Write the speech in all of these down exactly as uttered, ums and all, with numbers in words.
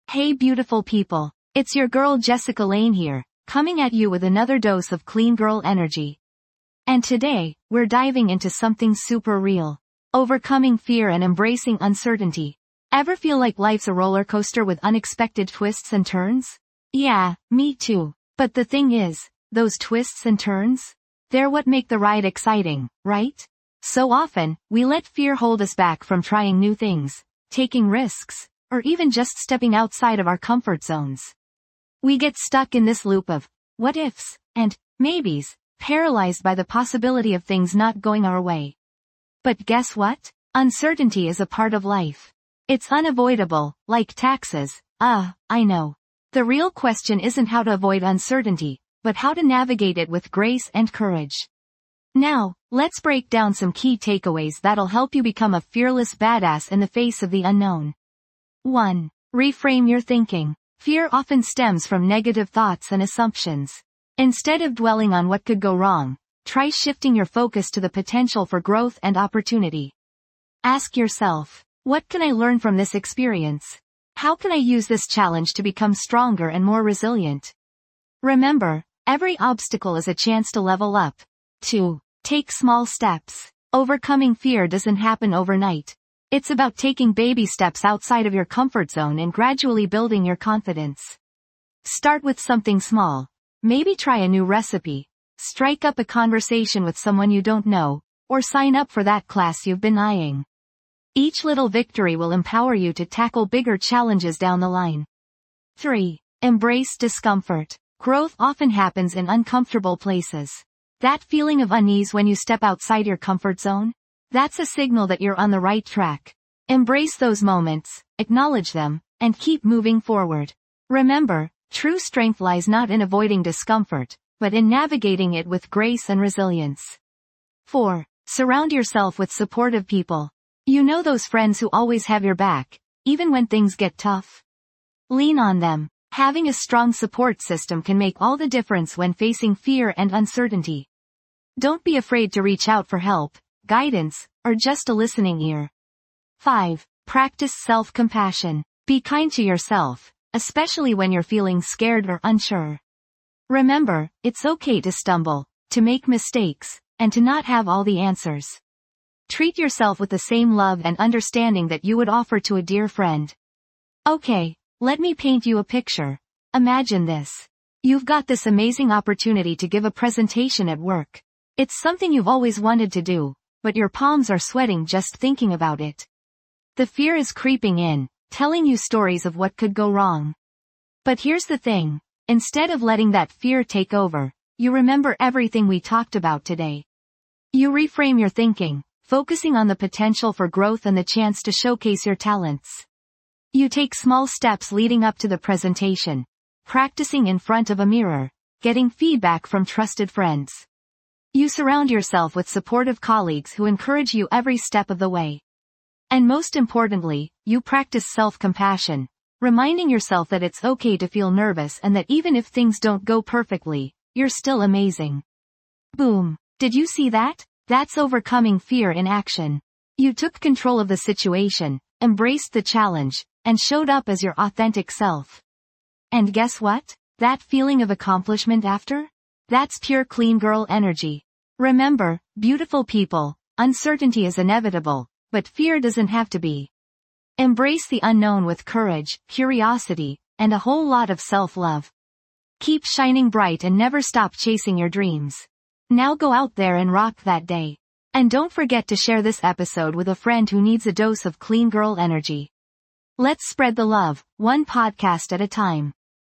Hey beautiful people, it's your girl Jessica Lane here, coming at you with another dose of clean girl energy. And today, we're diving into something super real. Overcoming fear and embracing uncertainty. Ever feel like life's a roller coaster with unexpected twists and turns? Yeah, me too. But the thing is, those twists and turns? They're what make the ride exciting, right? So often, we let fear hold us back from trying new things, taking risks, or even just stepping outside of our comfort zones. We get stuck in this loop of what ifs and maybes, paralyzed by the possibility of things not going our way. But guess what? Uncertainty is a part of life. It's unavoidable, like taxes. Ah, uh, I know. The real question isn't how to avoid uncertainty, but how to navigate it with grace and courage. Now, let's break down some key takeaways that'll help you become a fearless badass in the face of the unknown. one. Reframe your thinking. Fear often stems from negative thoughts and assumptions. Instead of dwelling on what could go wrong, try shifting your focus to the potential for growth and opportunity. Ask yourself, what can I learn from this experience? How can I use this challenge to become stronger and more resilient? Remember, every obstacle is a chance to level up. two. Take small steps. Overcoming fear doesn't happen overnight. It's about taking baby steps outside of your comfort zone and gradually building your confidence. Start with something small. Maybe try a new recipe, strike up a conversation with someone you don't know, or sign up for that class you've been eyeing. Each little victory will empower you to tackle bigger challenges down the line. three. Embrace discomfort. Growth often happens in uncomfortable places. That feeling of unease when you step outside your comfort zone? That's a signal that you're on the right track. Embrace those moments, acknowledge them, and keep moving forward. Remember, true strength lies not in avoiding discomfort, but in navigating it with grace and resilience. four. Surround yourself with supportive people. You know those friends who always have your back, even when things get tough? Lean on them. Having a strong support system can make all the difference when facing fear and uncertainty. Don't be afraid to reach out for help, guidance, or just a listening ear. five. Practice self-compassion. Be kind to yourself, especially when you're feeling scared or unsure. Remember, it's okay to stumble, to make mistakes, and to not have all the answers. Treat yourself with the same love and understanding that you would offer to a dear friend. Okay, let me paint you a picture. Imagine this. You've got this amazing opportunity to give a presentation at work. It's something you've always wanted to do, but your palms are sweating just thinking about it. The fear is creeping in, telling you stories of what could go wrong. But here's the thing, instead of letting that fear take over, you remember everything we talked about today. You reframe your thinking, focusing on the potential for growth and the chance to showcase your talents. You take small steps leading up to the presentation, practicing in front of a mirror, getting feedback from trusted friends. You surround yourself with supportive colleagues who encourage you every step of the way. And most importantly, you practice self-compassion, reminding yourself that it's okay to feel nervous and that even if things don't go perfectly, you're still amazing. Boom. Did you see that? That's overcoming fear in action. You took control of the situation, embraced the challenge, and showed up as your authentic self. And guess what? That feeling of accomplishment after? That's pure clean girl energy. Remember, beautiful people, uncertainty is inevitable, but fear doesn't have to be. Embrace the unknown with courage, curiosity, and a whole lot of self-love. Keep shining bright and never stop chasing your dreams. Now go out there and rock that day. And don't forget to share this episode with a friend who needs a dose of clean girl energy. Let's spread the love, one podcast at a time.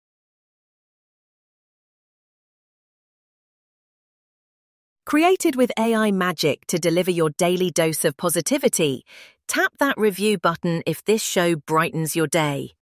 Created with A I magic to deliver your daily dose of positivity, tap that review button if this show brightens your day.